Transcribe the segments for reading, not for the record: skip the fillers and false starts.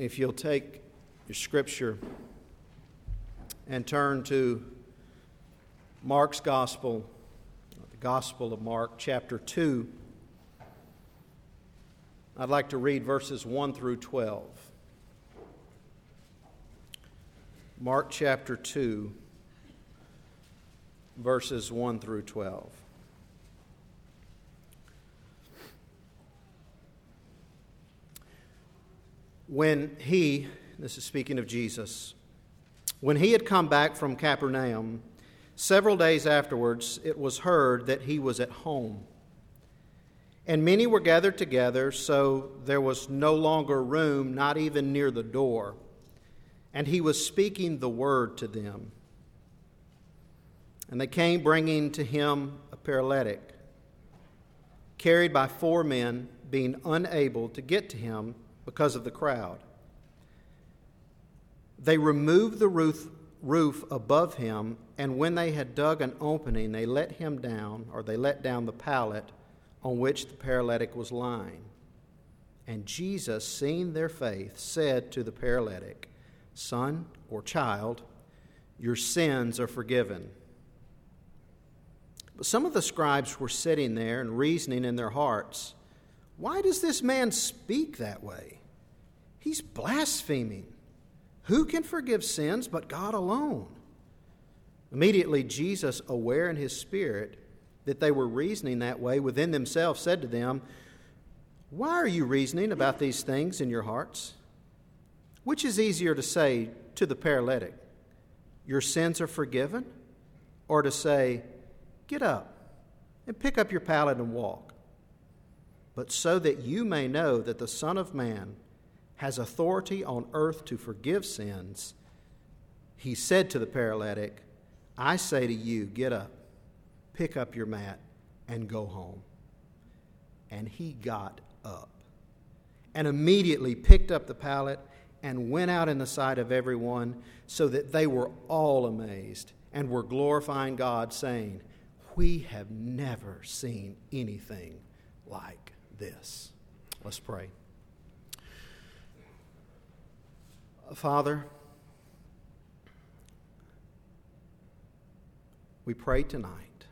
if you'll take your scripture and turn to Mark's Gospel, the Gospel of Mark, chapter 2, I'd like to read verses 1 through 12. Mark chapter 2, verses 1 through 12. This is speaking of Jesus, when he had come back from Capernaum, several days afterwards, it was heard that he was at home. And many were gathered together, so there was no longer room, not even near the door. And he was speaking the word to them. And they came bringing to him a paralytic, carried by 4 men, being unable to get to him because of the crowd. They removed the roof above him, and when they had dug an opening, they let down the pallet on which the paralytic was lying. And Jesus, seeing their faith, said to the paralytic, "Son," or child, "your sins are forgiven." But some of the scribes were sitting there and reasoning in their hearts, "Why does this man speak that way? He's blaspheming. Who can forgive sins but God alone?" Immediately Jesus, aware in his spirit that they were reasoning that way within themselves, said to them, "Why are you reasoning about these things in your hearts? Which is easier to say to the paralytic, 'Your sins are forgiven,' or to say, 'Get up and pick up your pallet and walk'? But so that you may know that the Son of Man has authority on earth to forgive sins," he said to the paralytic, "I say to you, get up, pick up your mat, and go home." And he got up and immediately picked up the pallet and went out in the sight of everyone, so that they were all amazed and were glorifying God, saying, "We have never seen anything like this." Let's pray. Father, we pray tonight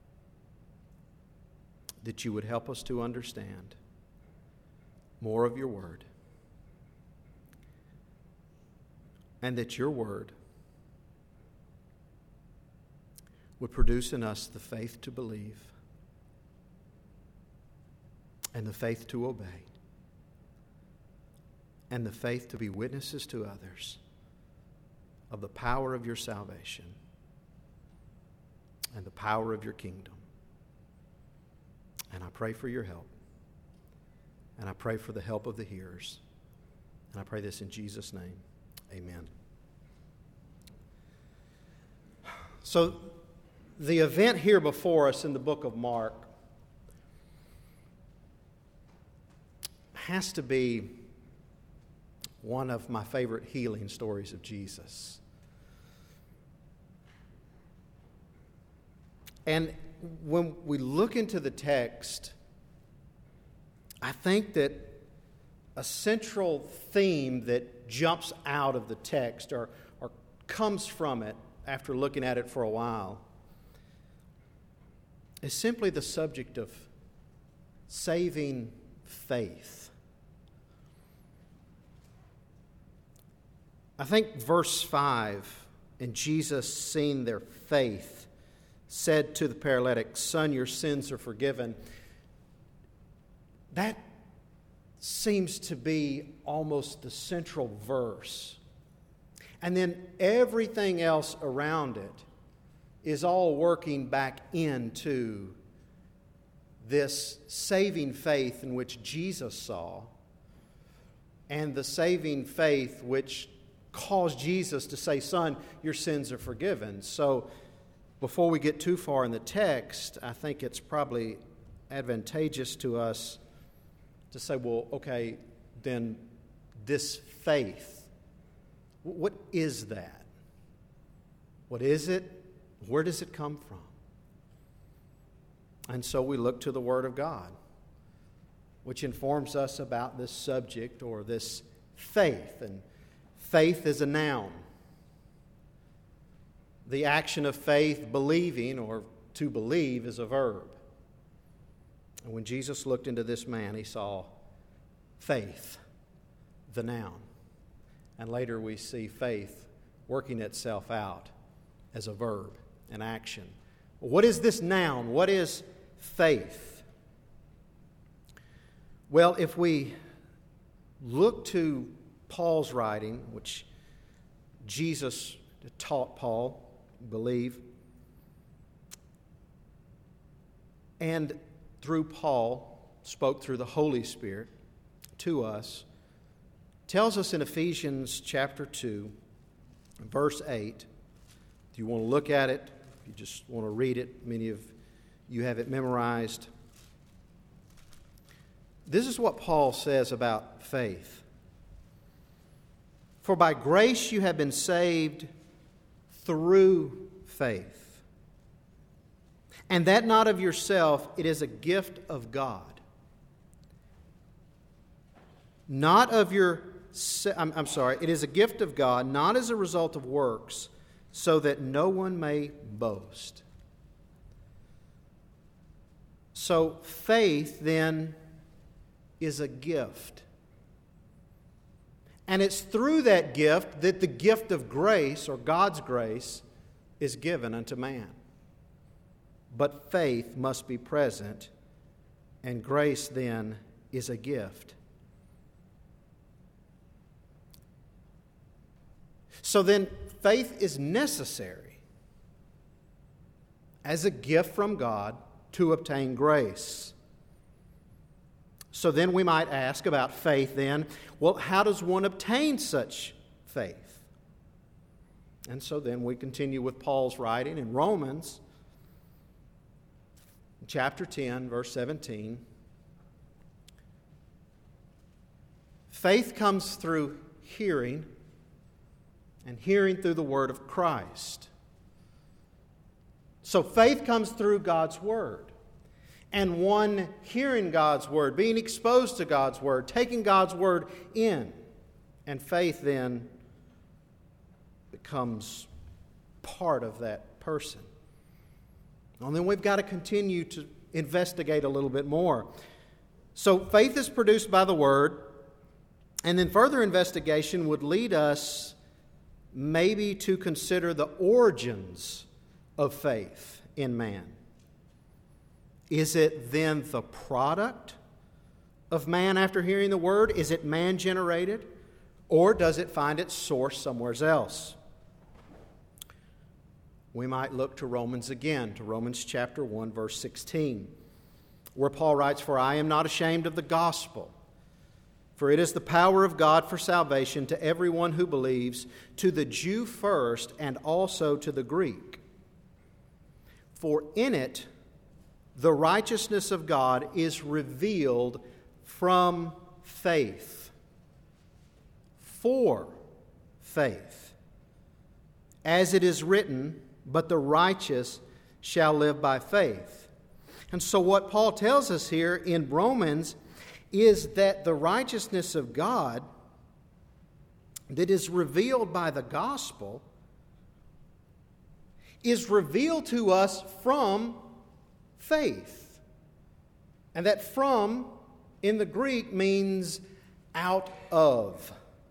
that you would help us to understand more of your word, and that your word would produce in us the faith to believe and the faith to obey and the faith to be witnesses to others of the power of your salvation and the power of your kingdom. And I pray for your help. And I pray for the help of the hearers. And I pray this in Jesus' name. Amen. So the event here before us in the book of Mark has to be one of my favorite healing stories of Jesus. And when we look into the text, I think that a central theme that jumps out of the text or comes from it after looking at it for a while is simply the subject of saving faith. I think verse 5, "And Jesus, seeing their faith, said to the paralytic, 'Son, your sins are forgiven.'" That seems to be almost the central verse. And then everything else around it is all working back into this saving faith in which Jesus saw, and the saving faith which caused Jesus to say, "Son, your sins are forgiven." So before we get too far in the text, I think it's probably advantageous to us to say, well, okay, then this faith, what is that? What is it? Where does it come from? And so we look to the Word of God, which informs us about this subject or this faith, and faith is a noun. The action of faith, believing or to believe, is a verb. And when Jesus looked into this man, he saw faith, the noun. And later we see faith working itself out as a verb, an action. What is this noun? What is faith? Well, if we look to Paul's writing, which Jesus taught Paul, I believe, and through Paul spoke through the Holy Spirit to us, tells us in Ephesians chapter 2, verse 8. If you want to look at it, if you just want to read it, many of you have it memorized. This is what Paul says about faith. For by grace you have been saved through faith. And that not of yourself, it is a gift of God. Not of your, it is a gift of God, not as a result of works, so that no one may boast. So faith then is a gift. And it's through that gift that the gift of grace, or God's grace, is given unto man. But faith must be present, and grace then is a gift. So then, faith is necessary as a gift from God to obtain grace. So then we might ask about faith then, well, how does one obtain such faith? And so then we continue with Paul's writing in Romans chapter 10, verse 17. Faith comes through hearing, and hearing through the word of Christ. So faith comes through God's word. And one hearing God's word, being exposed to God's word, taking God's word in. And faith then becomes part of that person. And then we've got to continue to investigate a little bit more. So faith is produced by the word. And then further investigation would lead us maybe to consider the origins of faith in man. Is it then the product of man after hearing the word? Is it man-generated? Or does it find its source somewhere else? We might look to Romans again, to Romans chapter 1, verse 16, where Paul writes, "For I am not ashamed of the gospel, for it is the power of God for salvation to everyone who believes, to the Jew first and also to the Greek. For in it the righteousness of God is revealed from faith, for faith. As it is written, but the righteous shall live by faith." And so what Paul tells us here in Romans is that the righteousness of God that is revealed by the gospel is revealed to us from faith. And that "from" in the Greek means out of.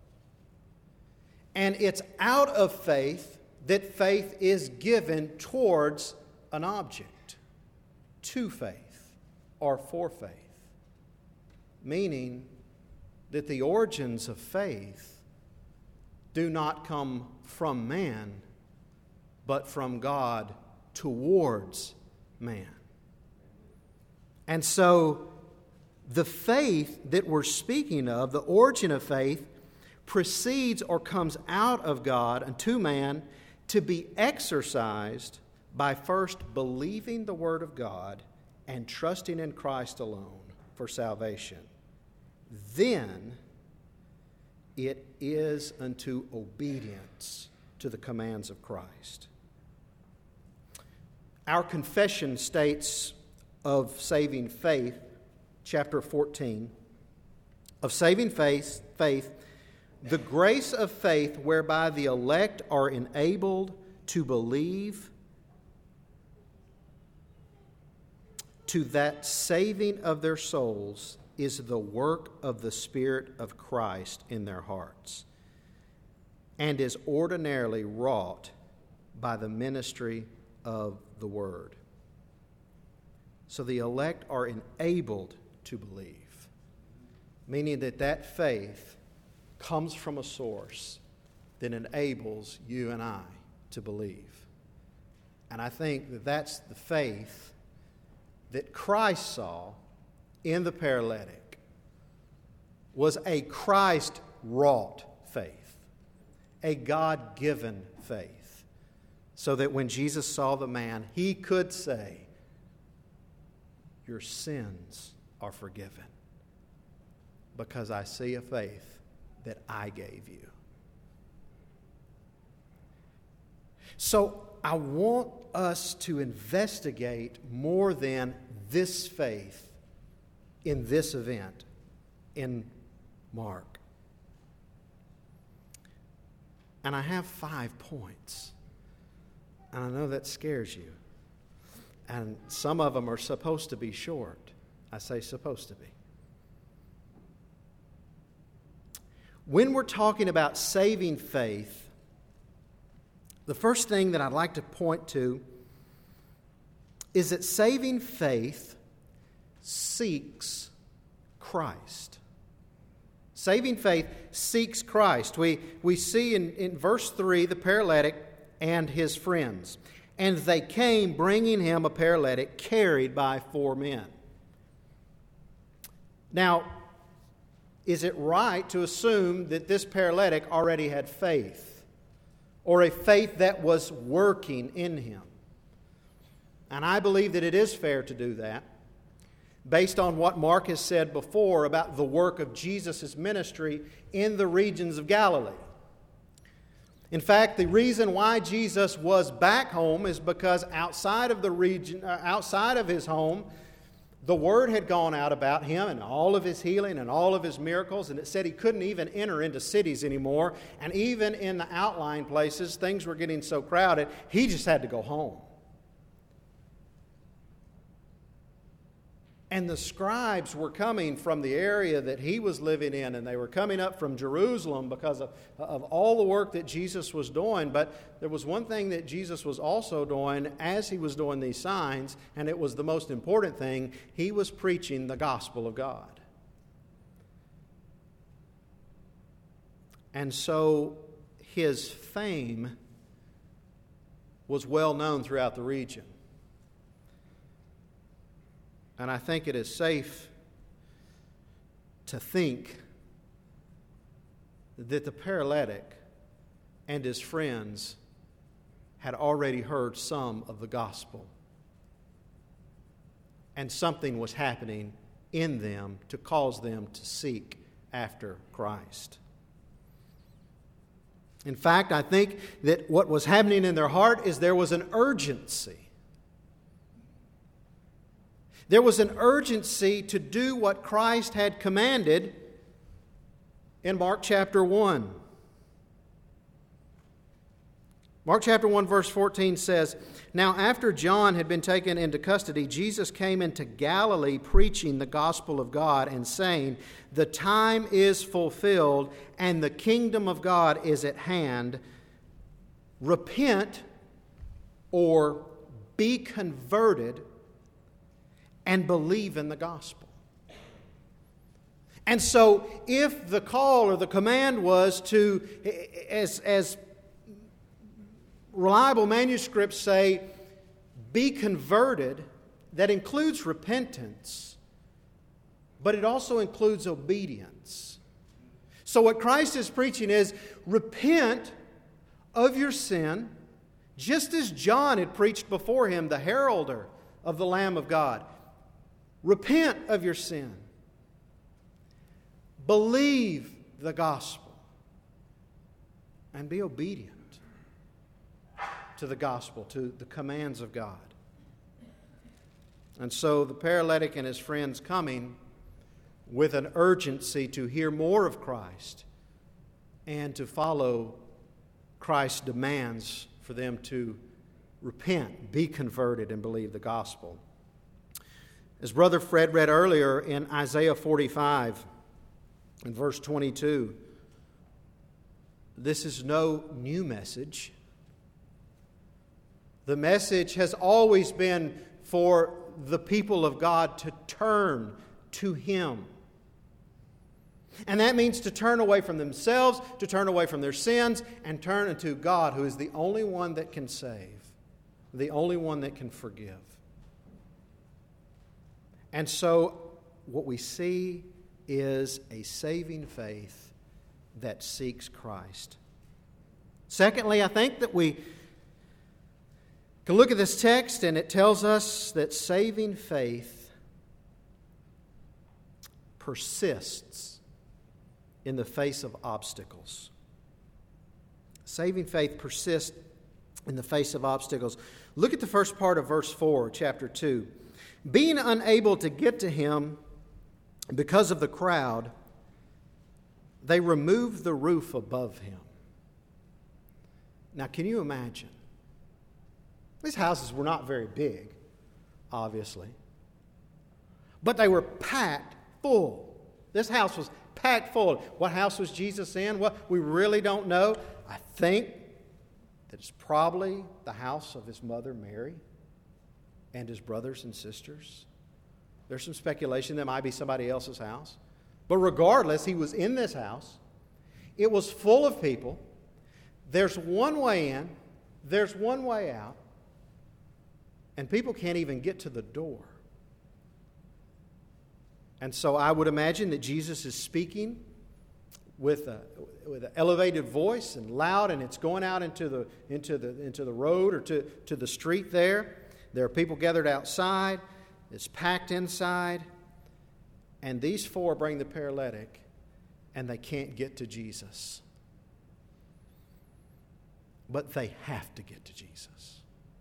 And it's out of faith that faith is given towards an object, to faith or for faith. Meaning that the origins of faith do not come from man, but from God towards man. And so the faith that we're speaking of, the origin of faith, proceeds or comes out of God unto man to be exercised by first believing the Word of God and trusting in Christ alone for salvation. Then it is unto obedience to the commands of Christ. Our confession states of saving faith, chapter 14, of saving faith, the grace of faith whereby the elect are enabled to believe to that saving of their souls is the work of the Spirit of Christ in their hearts, and is ordinarily wrought by the ministry of the Word. So the elect are enabled to believe, meaning that faith comes from a source that enables you and I to believe. And I think that that's the faith that Christ saw in the paralytic, was a Christ-wrought faith, a God-given faith, so that when Jesus saw the man, he could say, "Your sins are forgiven, because I see a faith that I gave you." So I want us to investigate more than this faith in this event in Mark. And I have 5 points. And I know that scares you. And some of them are supposed to be short. I say supposed to be. When we're talking about saving faith, the first thing that I'd like to point to is that saving faith seeks Christ. Saving faith seeks Christ. We see in verse 3 the paralytic and his friends. And they came bringing him a paralytic carried by 4 men. Now, is it right to assume that this paralytic already had faith, or a faith that was working in him? And I believe that it is fair to do that, based on what Mark has said before about the work of Jesus' ministry in the regions of Galilee. In fact, the reason why Jesus was back home is because outside of the region, outside of his home, the word had gone out about him and all of his healing and all of his miracles, and it said he couldn't even enter into cities anymore. And even in the outlying places, things were getting so crowded, he just had to go home. And the scribes were coming from the area that he was living in, and they were coming up from Jerusalem because of all the work that Jesus was doing. But there was one thing that Jesus was also doing as he was doing these signs, and it was the most important thing. He was preaching the gospel of God. And so his fame was well known throughout the region. And I think it is safe to think that the paralytic and his friends had already heard some of the gospel. And something was happening in them to cause them to seek after Christ. In fact, I think that what was happening in their heart is there was an urgency. There was an urgency to do what Christ had commanded in Mark chapter 1. Mark chapter 1 verse 14 says, "Now after John had been taken into custody, Jesus came into Galilee preaching the gospel of God and saying, 'The time is fulfilled and the kingdom of God is at hand. Repent,' or be converted, and believe in the gospel." And so if the call or the command was to, as reliable manuscripts say, be converted, that includes repentance, but it also includes obedience. So what Christ is preaching is repent of your sin, just as John had preached before him, the heralder of the Lamb of God. Repent of your sin. Believe the gospel. And be obedient to the gospel, to the commands of God. And so the paralytic and his friends coming with an urgency to hear more of Christ and to follow Christ's demands for them to repent, be converted, and believe the gospel. As Brother Fred read earlier in Isaiah 45, in verse 22, this is no new message. The message has always been for the people of God to turn to Him. And that means to turn away from themselves, to turn away from their sins, and turn unto God, who is the only one that can save, the only one that can forgive. And so what we see is a saving faith that seeks Christ. Secondly, I think that we can look at this text and it tells us that saving faith persists in the face of obstacles. Saving faith persists in the face of obstacles. Look at the first part of verse 4, chapter 2. Being unable to get to him because of the crowd, they removed the roof above him. Now, can you imagine? These houses were not very big, obviously, but they were packed full. This house was packed full. What house was Jesus in? Well, we really don't know. I think that it's probably the house of his mother Mary and his brothers and sisters. There's some speculation that might be somebody else's house. But regardless, he was in this house. It was full of people. There's one way in, there's one way out, and people can't even get to the door. And so I would imagine that Jesus is speaking with an elevated voice and loud, and it's going out into the road or to the street there. There are people gathered outside. It's packed inside. And these four bring the paralytic, and they can't get to Jesus. But they have to get to Jesus.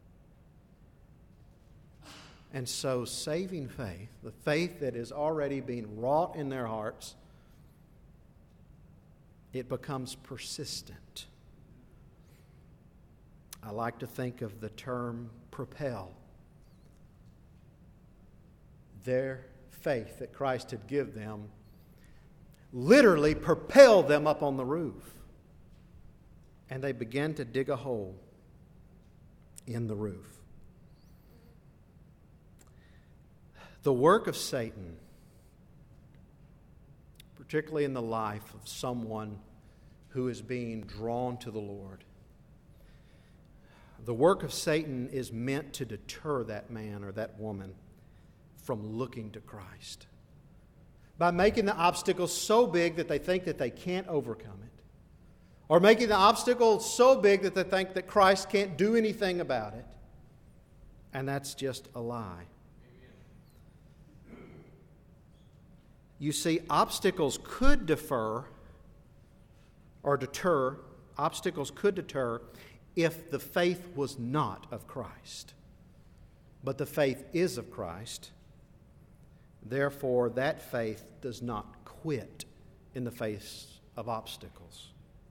And so saving faith, the faith that is already being wrought in their hearts, it becomes persistent. I like to think of the term propel. Their faith that Christ had given them literally propelled them up on the roof. And they began to dig a hole in the roof. The work of Satan, particularly in the life of someone who is being drawn to the Lord, the work of Satan is meant to deter that man or that woman from looking to Christ by making the obstacle so big that they think that they can't overcome it, or making the obstacle so big that they think that Christ can't do anything about it. And that's just a lie. You see, obstacles could deter if the faith was not of Christ. But the faith is of Christ. Therefore, that faith does not quit in the face of obstacles.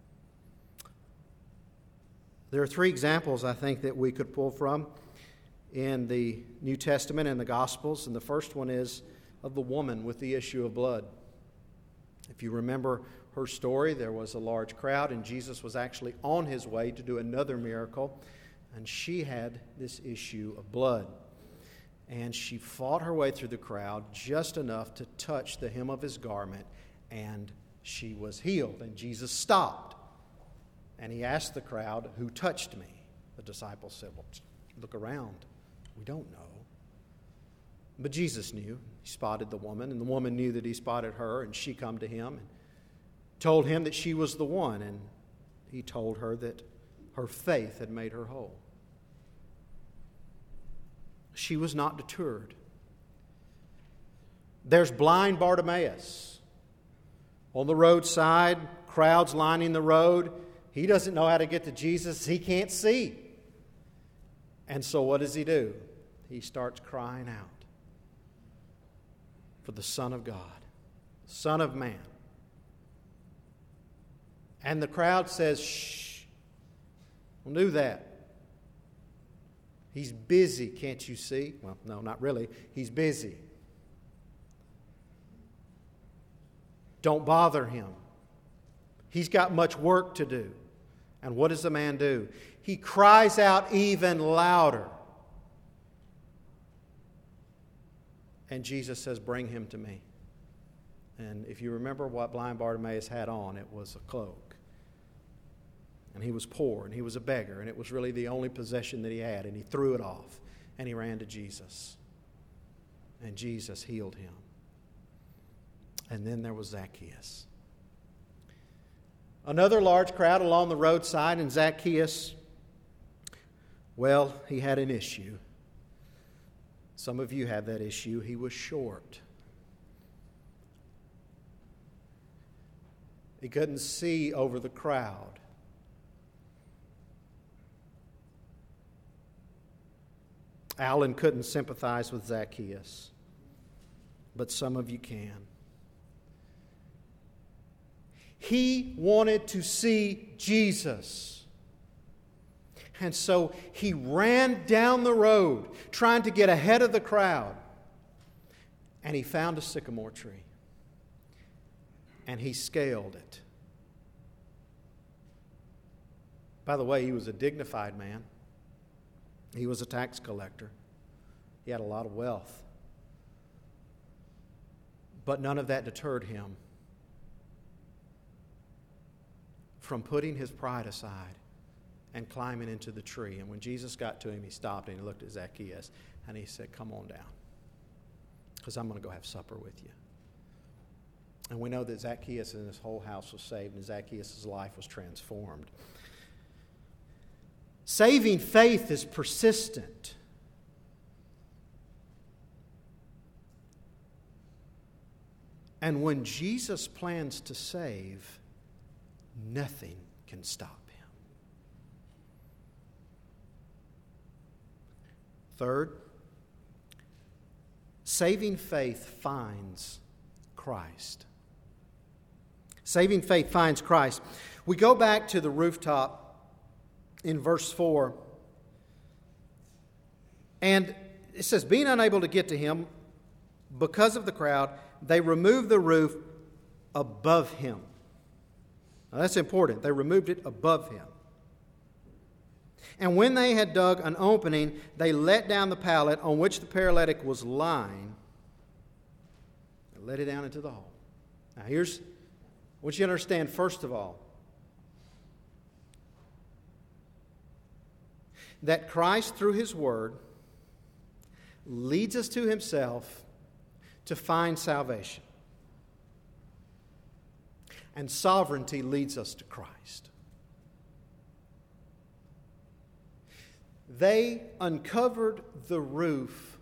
There are three examples, I think, that we could pull from in the New Testament and the Gospels. And the first one is of the woman with the issue of blood. If you remember her story, there was a large crowd, and Jesus was actually on his way to do another miracle, and she had this issue of blood. And she fought her way through the crowd just enough to touch the hem of his garment, and she was healed. And Jesus stopped, and he asked the crowd, "Who touched me?" The disciples said, "Well, look around. We don't know." But Jesus knew. He spotted the woman, and the woman knew that he spotted her, and she come to him and told him that she was the one, and he told her that her faith had made her whole. She was not deterred. There's blind Bartimaeus on the roadside, crowds lining the road. He doesn't know how to get to Jesus. He can't see. And so what does he do? He starts crying out for the Son of God, Son of Man. And the crowd says, shh, don't do that. He's busy, can't you see? Well, no, not really. He's busy. Don't bother him. He's got much work to do. And what does the man do? He cries out even louder. And Jesus says, bring him to me. And if you remember what blind Bartimaeus had on, it was a cloak. And he was poor, and he was a beggar, and it was really the only possession that he had. And he threw it off, and he ran to Jesus. And Jesus healed him. And then there was Zacchaeus. Another large crowd along the roadside, and Zacchaeus, well, he had an issue. Some of you have that issue. He was short. He couldn't see over the crowd. Alan couldn't sympathize with Zacchaeus, but some of you can. He wanted to see Jesus. And so he ran down the road trying to get ahead of the crowd. And he found a sycamore tree. And he scaled it. By the way, he was a dignified man. He was a tax collector. He had a lot of wealth. But none of that deterred him from putting his pride aside and climbing into the tree. And when Jesus got to him, he stopped and he looked at Zacchaeus and he said, come on down, because I'm going to go have supper with you. And we know that Zacchaeus and his whole house was saved, and Zacchaeus' life was transformed. Saving faith is persistent. And when Jesus plans to save, nothing can stop him. Third, saving faith finds Christ. Saving faith finds Christ. We go back to the rooftop in verse 4, and it says, being unable to get to him because of the crowd, they removed the roof above him. Now that's important. They removed it above him. And when they had dug an opening, they let down the pallet on which the paralytic was lying. They let it down into the hole. Now I want you to understand, first of all, that Christ, through His Word, leads us to Himself to find salvation. And sovereignty leads us to Christ. They uncovered the roof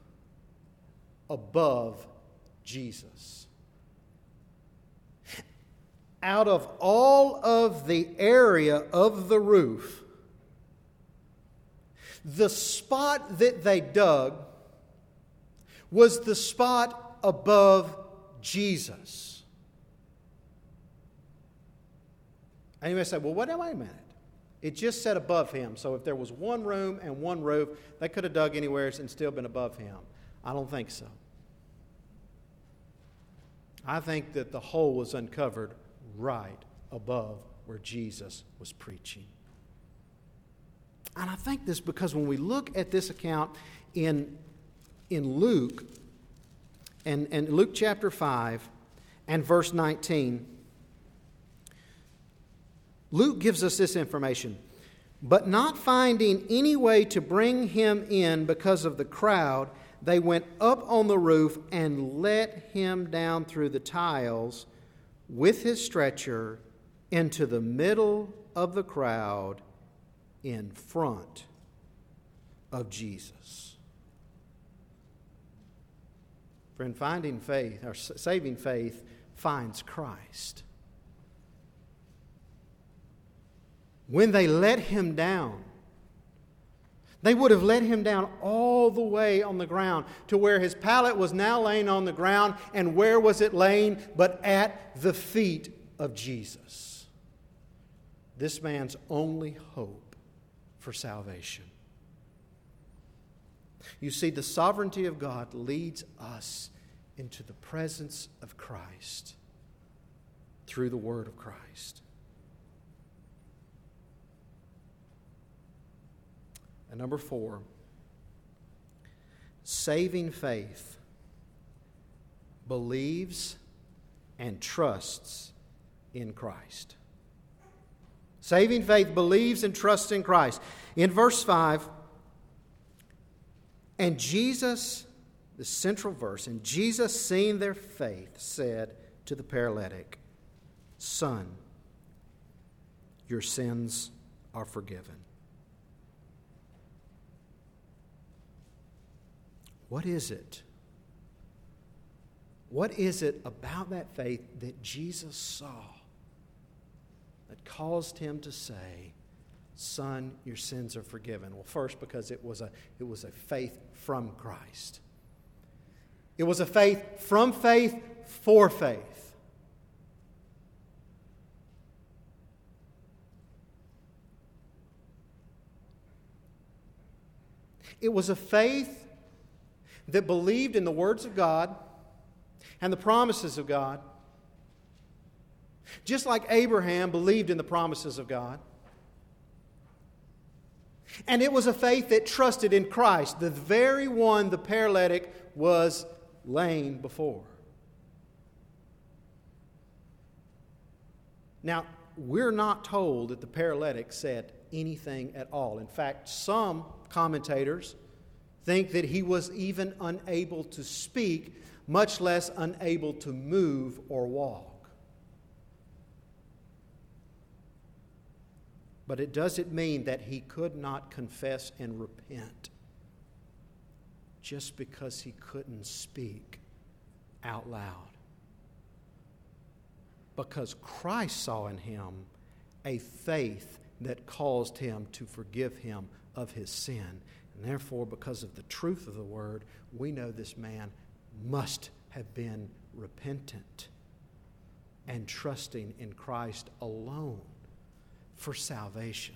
above Jesus. Out of all of the area of the roof, the spot that they dug was the spot above Jesus. And you may say, well, wait a minute. It just said above him. So if there was one room and one roof, they could have dug anywhere and still been above him. I don't think so. I think that the hole was uncovered right above where Jesus was preaching. And I think this because when we look at this account in Luke, and Luke chapter 5 and verse 19, Luke gives us this information. But not finding any way to bring him in because of the crowd, they went up on the roof and let him down through the tiles with his stretcher into the middle of the crowd in front of Jesus. Friend, finding faith, or saving faith, finds Christ. When they let him down, they would have let him down all the way on the ground to where his pallet was now laying on the ground. And where was it laying? But at the feet of Jesus. this man's only hope for salvation. You see, the sovereignty of God leads us into the presence of Christ through the Word of Christ. And number 4, saving faith believes and trusts in Christ. Saving faith believes and trusts in Christ. In verse 5, and Jesus, the central verse, and Jesus, seeing their faith, said to the paralytic, Son, your sins are forgiven. What is it? What is it about that faith that Jesus saw that caused him to say, Son, your sins are forgiven? Well, first, because it was a faith from Christ. It was a faith from faith for faith. It was a faith that believed in the words of God and the promises of God, just like Abraham believed in the promises of God. And it was a faith that trusted in Christ, the very one the paralytic was laying before. Now, we're not told that the paralytic said anything at all. In fact, some commentators think that he was even unable to speak, much less unable to move or walk. But it doesn't mean that he could not confess and repent just because he couldn't speak out loud. Because Christ saw in him a faith that caused him to forgive him of his sin. And therefore, because of the truth of the word, we know this man must have been repentant and trusting in Christ alone for salvation.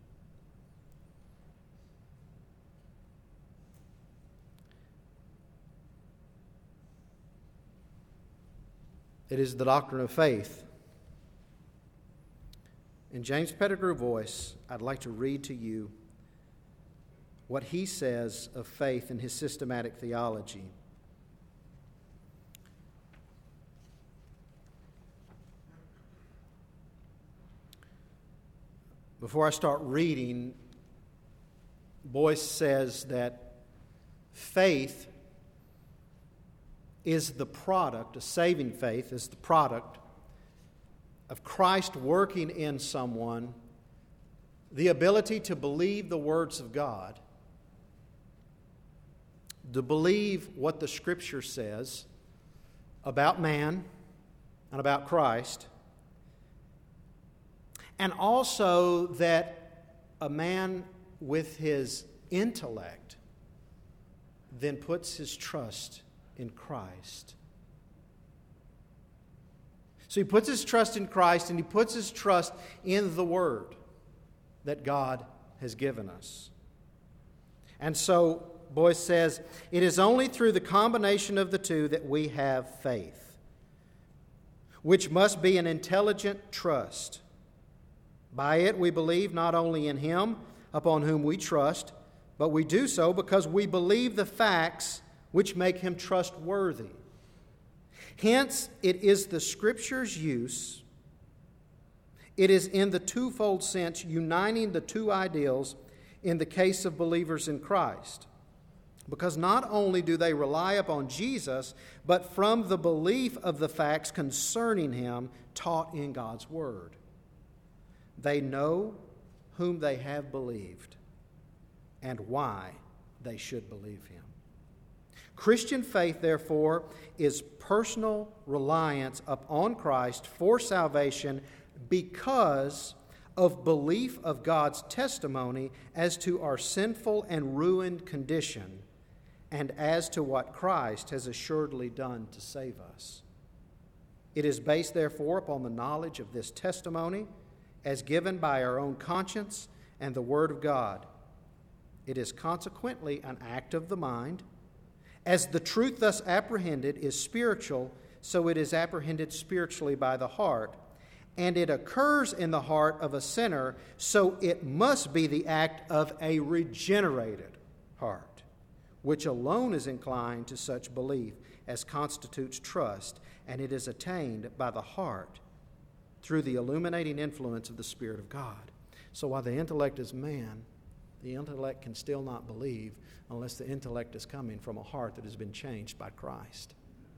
It is the doctrine of faith. In James Pettigrew voice, I'd like to read to you what he says of faith in his systematic theology. Before I start reading, Boyce says that faith is the product, a saving faith is the product of Christ working in someone the ability to believe the words of God, to believe what the Scripture says about man and about Christ, and also that a man with his intellect then puts his trust in Christ. So he puts his trust in Christ and he puts his trust in the Word that God has given us. And so Boyce says, it is only through the combination of the two that we have faith, which must be an intelligent trust. By it we believe not only in Him upon whom we trust, but we do so because we believe the facts which make Him trustworthy. Hence, it is the Scripture's use. It is in the twofold sense uniting the two ideals in the case of believers in Christ. Because not only do they rely upon Jesus, but from the belief of the facts concerning Him taught in God's Word. They know whom they have believed and why they should believe Him. Christian faith, therefore, is personal reliance upon Christ for salvation because of belief of God's testimony as to our sinful and ruined condition and as to what Christ has assuredly done to save us. It is based, therefore, upon the knowledge of this testimony as given by our own conscience and the Word of God. It is consequently an act of the mind. As the truth thus apprehended is spiritual, so it is apprehended spiritually by the heart. And it occurs in the heart of a sinner, so it must be the act of a regenerated heart, which alone is inclined to such belief as constitutes trust, and it is attained by the heart through the illuminating influence of the Spirit of God. So while the intellect is man, the intellect can still not believe unless the intellect is coming from a heart that has been changed by Christ.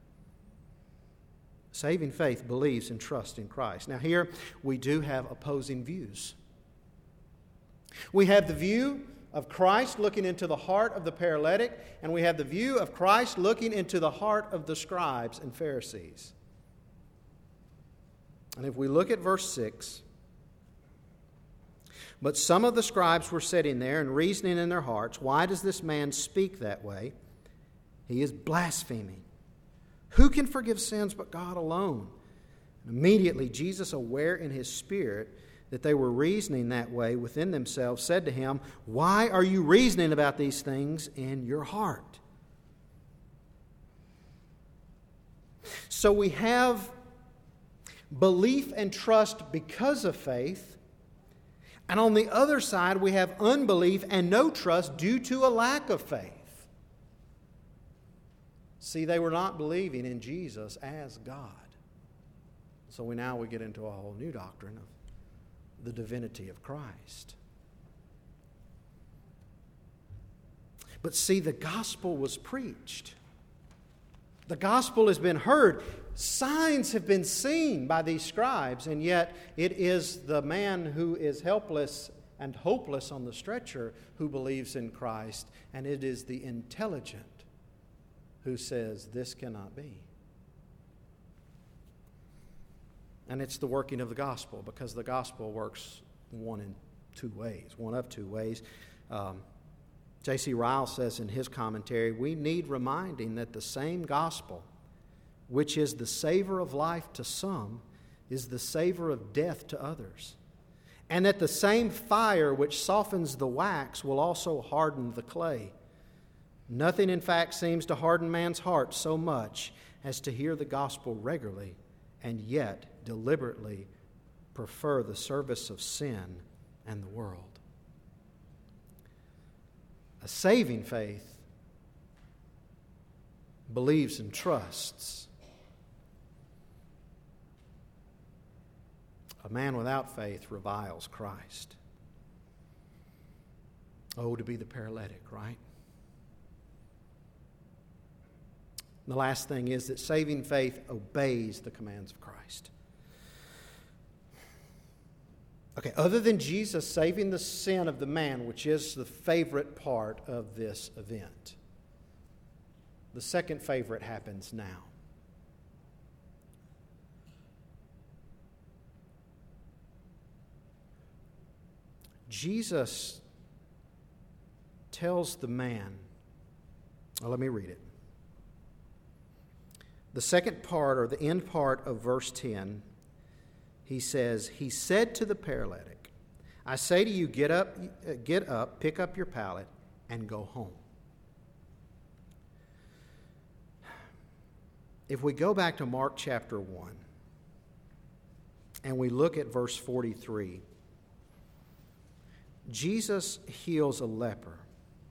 Saving faith believes and trusts in Christ. Now here we do have opposing views. We have the view of Christ looking into the heart of the paralytic, and we have the view of Christ looking into the heart of the scribes and Pharisees. And if we look at verse 6, but some of the scribes were sitting there and reasoning in their hearts, why does this man speak that way? He is blaspheming. Who can forgive sins but God alone? And immediately Jesus, aware in his spirit that they were reasoning that way within themselves, said to him, why are you reasoning about these things in your heart? So we have belief and trust because of faith. And on the other side, we have unbelief and no trust due to a lack of faith. See, they were not believing in Jesus as God. So now we get into a whole new doctrine of the divinity of Christ. But see, the gospel was preached. The gospel has been heard. Signs have been seen by these scribes, and yet it is the man who is helpless and hopeless on the stretcher who believes in Christ, and it is the intelligent who says, this cannot be. And it's the working of the gospel, because the gospel works one of two ways. J.C. Ryle says in his commentary, we need reminding that the same gospel, which is the savor of life to some, is the savor of death to others. And that the same fire which softens the wax will also harden the clay. Nothing, in fact, seems to harden man's heart so much as to hear the gospel regularly and yet deliberately prefer the service of sin and the world. A saving faith believes and trusts. A man without faith reviles Christ. Oh, to be the paralytic, right? The last thing is that saving faith obeys the commands of Christ. Okay, other than Jesus saving the sin of the man, which is the favorite part of this event, the second favorite happens now. Jesus tells the man, well, let me read it. The second part, or the end part of verse 10, he says, he said to the paralytic, I say to you, get up, pick up your pallet, and go home. If we go back to Mark chapter 1, and we look at verse 43, Jesus heals a leper.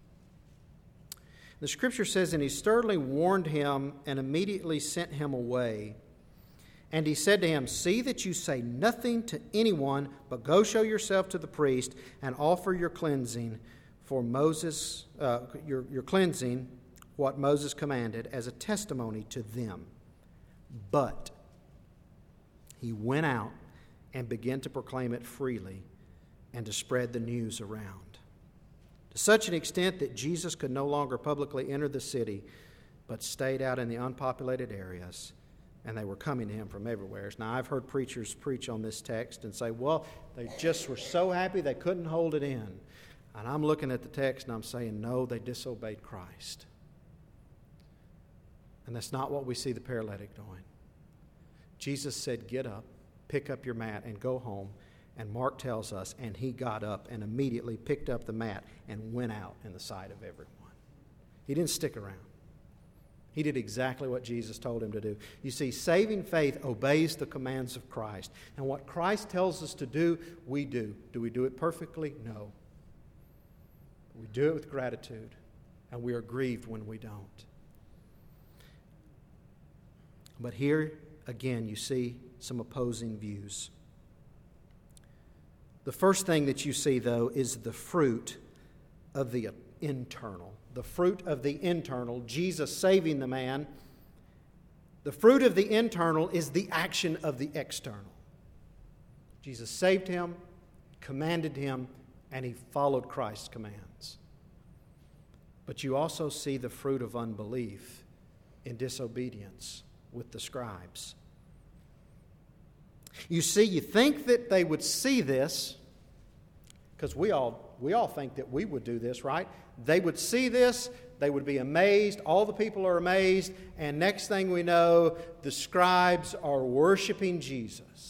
The scripture says, and he sternly warned him and immediately sent him away. And he said to him, see that you say nothing to anyone, but go show yourself to the priest and offer your cleansing for Moses, your cleansing, what Moses commanded, as a testimony to them. But he went out and began to proclaim it freely and to spread the news around. To such an extent that Jesus could no longer publicly enter the city, but stayed out in the unpopulated areas, and they were coming to him from everywhere. Now, I've heard preachers preach on this text and say, well, they just were so happy they couldn't hold it in. And I'm looking at the text and I'm saying, no, they disobeyed Christ. And that's not what we see the paralytic doing. Jesus said, get up, pick up your mat, and go home. And Mark tells us, and he got up and immediately picked up the mat and went out in the sight of everyone. He didn't stick around. He did exactly what Jesus told him to do. You see, saving faith obeys the commands of Christ. And what Christ tells us to do, we do. Do we do it perfectly? No. We do it with gratitude, and we are grieved when we don't. But here, again, you see some opposing views. The first thing that you see, though, is the fruit of the internal. The fruit of the internal, Jesus saving the man. The fruit of the internal is the action of the external. Jesus saved him, commanded him, and he followed Christ's commands. But you also see the fruit of unbelief in disobedience with the scribes. You see, you think that they would see this, because we all think that we would do this, right? They would see this, they would be amazed, all the people are amazed, and next thing we know, the scribes are worshiping Jesus.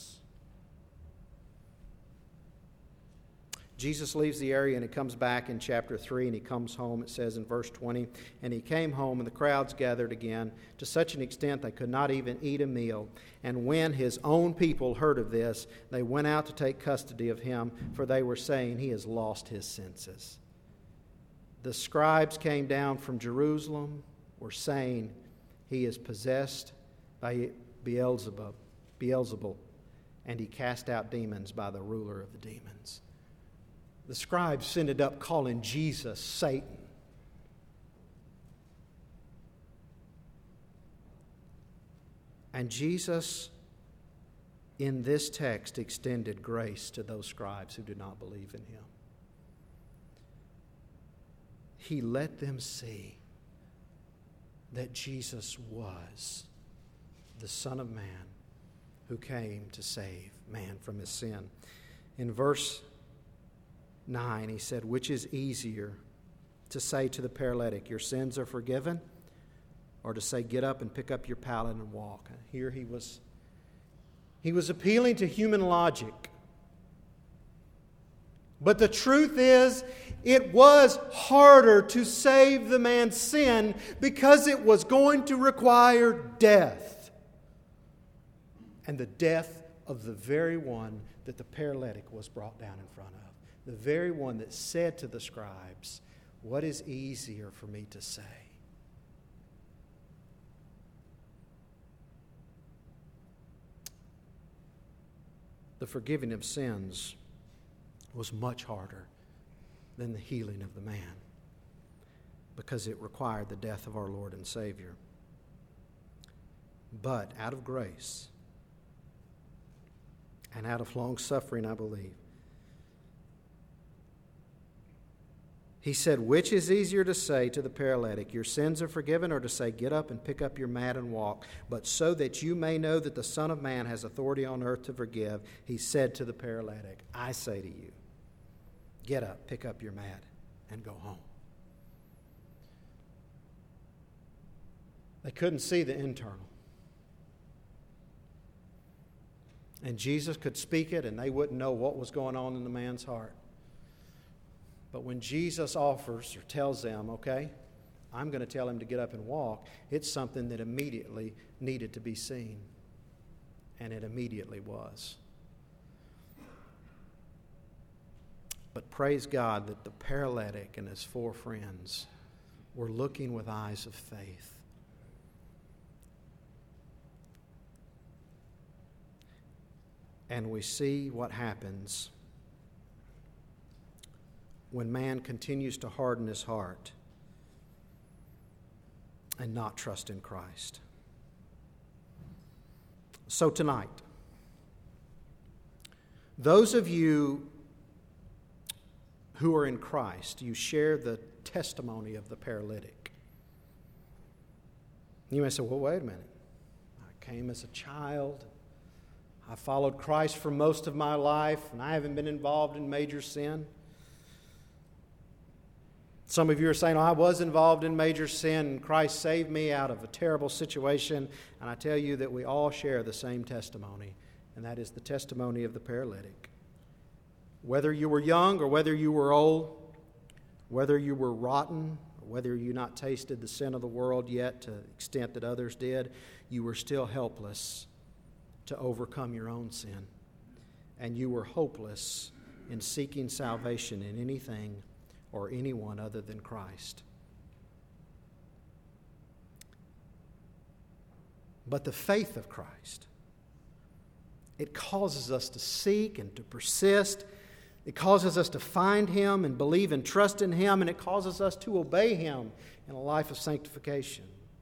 Jesus leaves the area and he comes back in chapter 3 and he comes home, it says in verse 20, and he came home and the crowds gathered again to such an extent they could not even eat a meal. And when his own people heard of this, they went out to take custody of him, for they were saying he has lost his senses. The scribes came down from Jerusalem, were saying he is possessed by Beelzebub, and he cast out demons by the ruler of the demons. The scribes ended up calling Jesus Satan. And Jesus, in this text, extended grace to those scribes who did not believe in him. He let them see that Jesus was the Son of Man who came to save man from his sin. In verse 9, he said, which is easier, to say to the paralytic, your sins are forgiven, or to say, get up and pick up your pallet and walk? Here he was appealing to human logic. But the truth is, it was harder to save the man's sin because it was going to require death. And the death of the very one that the paralytic was brought down in front of. The very one that said to the scribes, what is easier for me to say? The forgiving of sins was much harder than the healing of the man, because it required the death of our Lord and Savior. But out of grace and out of long suffering, I believe, he said, which is easier to say to the paralytic, your sins are forgiven, or to say, get up and pick up your mat and walk? But so that you may know that the Son of Man has authority on earth to forgive, he said to the paralytic, I say to you, get up, pick up your mat, and go home. They couldn't see the internal. And Jesus could speak it, and they wouldn't know what was going on in the man's heart. But when Jesus offers or tells them, okay, I'm going to tell him to get up and walk, it's something that immediately needed to be seen. And it immediately was. But praise God that the paralytic and his 4 friends were looking with eyes of faith. And we see what happens when man continues to harden his heart and not trust in Christ. So tonight, those of you who are in Christ, you share the testimony of the paralytic. You may say, well, wait a minute. I came as a child. I followed Christ for most of my life, and I haven't been involved in major sin. Some of you are saying, I was involved in major sin, and Christ saved me out of a terrible situation. And I tell you that we all share the same testimony, and that is the testimony of the paralytic. Whether you were young or whether you were old, whether you were rotten, or whether you not tasted the sin of the world yet to the extent that others did, you were still helpless to overcome your own sin. And you were hopeless in seeking salvation in anything or anyone other than Christ. But the faith of Christ, it causes us to seek and to persist. It causes us to find Him and believe and trust in Him, and it causes us to obey Him in a life of sanctification.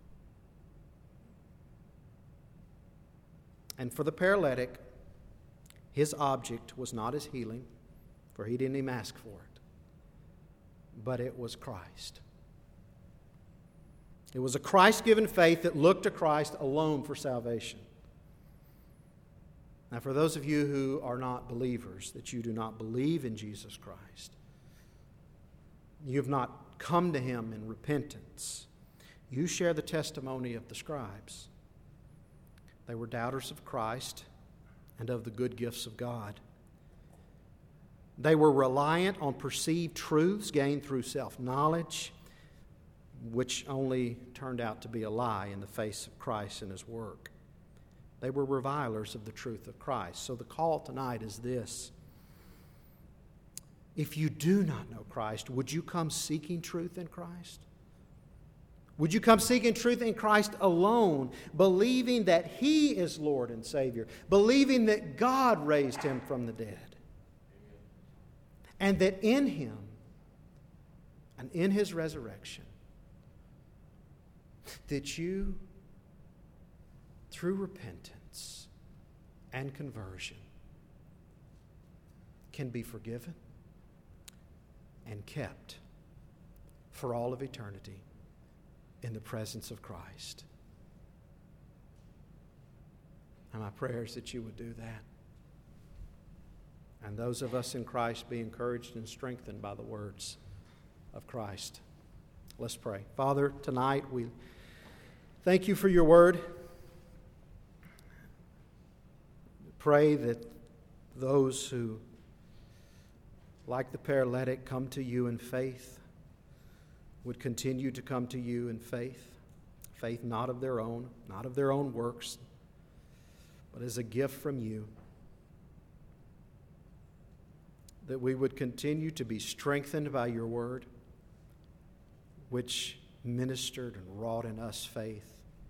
And for the paralytic, his object was not his healing, for he didn't even ask for it, but it was Christ. It was a Christ-given faith that looked to Christ alone for salvation. Now, for those of you who are not believers, that you do not believe in Jesus Christ, you have not come to Him in repentance, you share the testimony of the scribes. They were doubters of Christ and of the good gifts of God. They were reliant on perceived truths gained through self-knowledge, which only turned out to be a lie in the face of Christ and His work. They were revilers of the truth of Christ. So the call tonight is this: if you do not know Christ, would you come seeking truth in Christ? Would you come seeking truth in Christ alone, believing that He is Lord and Savior, believing that God raised Him from the dead, and that in Him and in His resurrection, that you, through repentance and conversion, can be forgiven and kept for all of eternity in the presence of Christ. And my prayer is that you would do that. And those of us in Christ be encouraged and strengthened by the words of Christ. Let's pray. Father, tonight we thank You for Your word. Pray that those who, like the paralytic, come to You in faith would continue to come to You in faith. Faith not of their own, not of their own works, but as a gift from You. That we would continue to be strengthened by Your word, which ministered and wrought in us faith.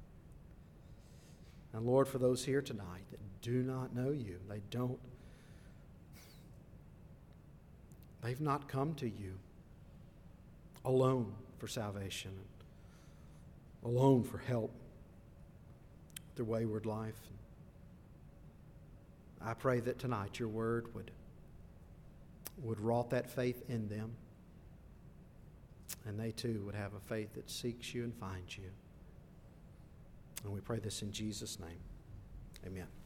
And Lord, for those here tonight that do not know You, they've not come to You alone for salvation, alone for help with their wayward life. I pray that tonight Your word would wrought that faith in them, and they too would have a faith that seeks You and finds You. And we pray this in Jesus' name. Amen.